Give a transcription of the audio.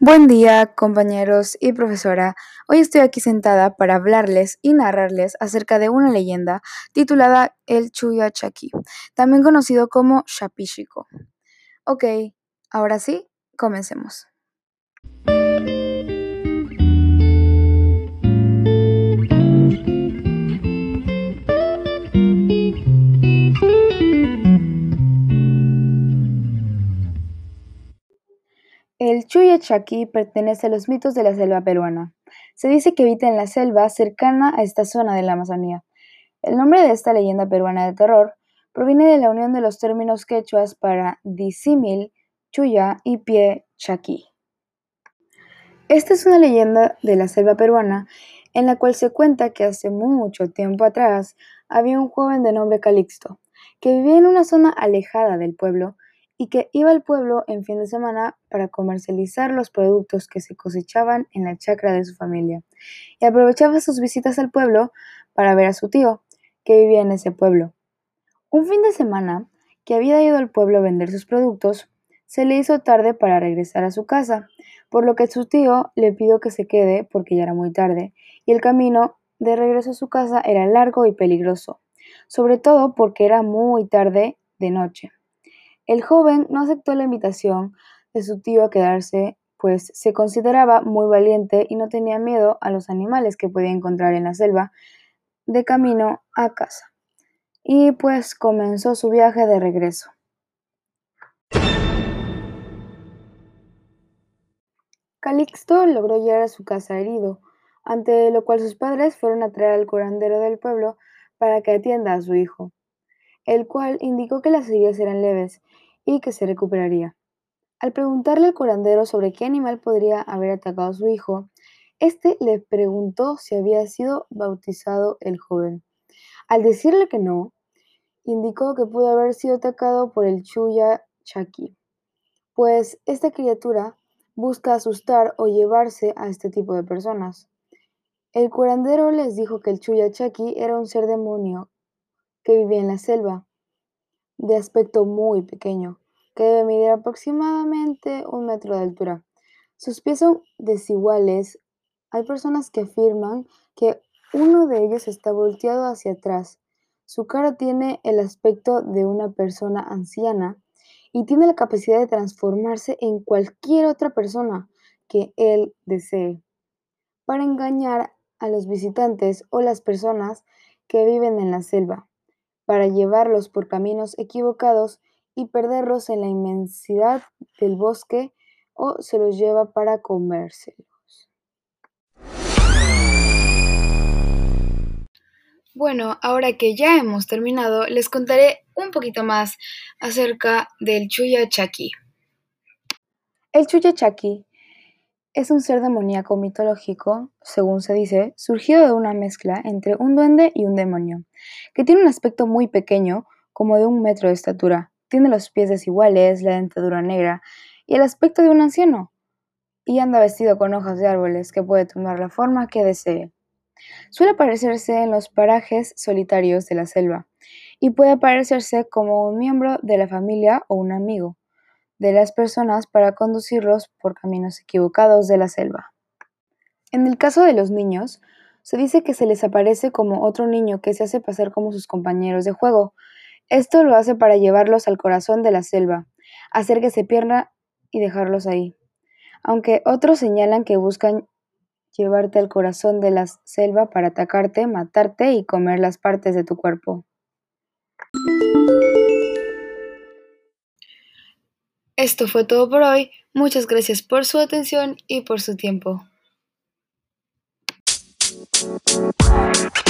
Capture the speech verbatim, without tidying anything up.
Buen día, compañeros y profesora. Hoy estoy aquí sentada para hablarles y narrarles acerca de una leyenda titulada el Chuya Chaki, también conocido como Shapishiko. Ok, ahora sí, comencemos. El Chuya Chaki pertenece a los mitos de la selva peruana. Se dice que habita en la selva cercana a esta zona de la Amazonía. El nombre de esta leyenda peruana de terror proviene de la unión de los términos quechuas para disímil, chuya y pie chaki. Esta es una leyenda de la selva peruana en la cual se cuenta que hace mucho tiempo atrás había un joven de nombre Calixto que vivía en una zona alejada del pueblo y que iba al pueblo en fin de semana para comercializar los productos que se cosechaban en la chacra de su familia y aprovechaba sus visitas al pueblo para ver a su tío, que vivía en ese pueblo. Un fin de semana, que había ido al pueblo a vender sus productos, se le hizo tarde para regresar a su casa, por lo que su tío le pidió que se quede porque ya era muy tarde, y el camino de regreso a su casa era largo y peligroso, sobre todo porque era muy tarde de noche. El joven no aceptó la invitación de su tío a quedarse, pues se consideraba muy valiente y no tenía miedo a los animales que podía encontrar en la selva de camino a casa. Y pues comenzó su viaje de regreso. Calixto logró llegar a su casa herido, ante lo cual sus padres fueron a traer al curandero del pueblo para que atienda a su hijo, el cual indicó que las heridas eran leves y que se recuperaría. Al preguntarle al curandero sobre qué animal podría haber atacado a su hijo, este le preguntó si había sido bautizado el joven. Al decirle que no, indicó que pudo haber sido atacado por el Chuya Chaki, pues esta criatura busca asustar o llevarse a este tipo de personas. El curandero les dijo que el Chuya Chaki era un ser demonio que vivía en la selva, de aspecto muy pequeño, que debe medir aproximadamente un metro de altura. Sus pies son desiguales. Hay personas que afirman que uno de ellos está volteado hacia atrás. Su cara tiene el aspecto de una persona anciana y tiene la capacidad de transformarse en cualquier otra persona que él desee, para engañar a los visitantes o las personas que viven en la selva, para llevarlos por caminos equivocados y perderlos en la inmensidad del bosque, o se los lleva para comérselos. Bueno, ahora que ya hemos terminado, les contaré un poquito más acerca del Chuya Chaki. El Chuya Chaki es un ser demoníaco mitológico, según se dice, surgido de una mezcla entre un duende y un demonio, que tiene un aspecto muy pequeño, como de un metro de estatura. Tiene los pies desiguales, la dentadura negra y el aspecto de un anciano, y anda vestido con hojas de árboles que puede tomar la forma que desee. Suele aparecerse en los parajes solitarios de la selva, y puede aparecerse como un miembro de la familia o un amigo de las personas para conducirlos por caminos equivocados de la selva. En el caso de los niños, se dice que se les aparece como otro niño que se hace pasar como sus compañeros de juego. Esto lo hace para llevarlos al corazón de la selva, hacer que se pierdan y dejarlos ahí. Aunque otros señalan que buscan llevarte al corazón de la selva para atacarte, matarte y comer las partes de tu cuerpo. Esto fue todo por hoy. Muchas gracias por su atención y por su tiempo.